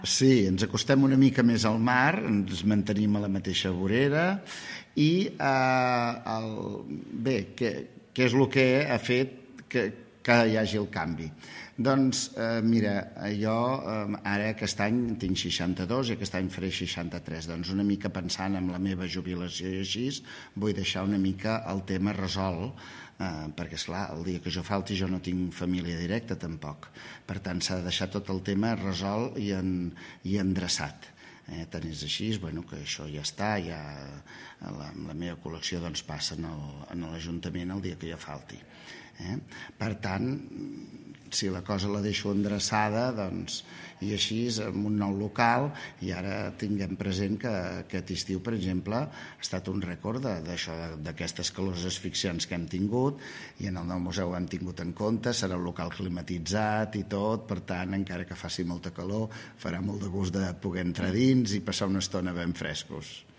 Sí, ens acostem una mica més al mar, ens mantenim a la mateixa vorera i bé, què és el que ha fet que hi hagi el canvi? Doncs mira, jo ara aquest any tinc 62 i aquest any faré 63, doncs una mica pensant en la meva jubilació i així, vull deixar una mica el tema resolt, perquè esclar, el dia que jo falti jo no tinc família directa tampoc, per tant s'ha de deixar tot el tema resolt i endreçat. Tant és així, que això ja està, la meva col·lecció passa en l'Ajuntament el dia que jo falti. Per tant, si la cosa la deixo endreçada, i així amb un nou local, i ara tinguem present que aquest estiu, per exemple, ha estat un rècord d'aquestes calors asfixiants que hem tingut, i en el nou museu ho hem tingut en compte, serà un local climatitzat i tot, per tant, encara que faci molta calor, farà molt de gust de poder entrar dins i passar una estona ben frescos.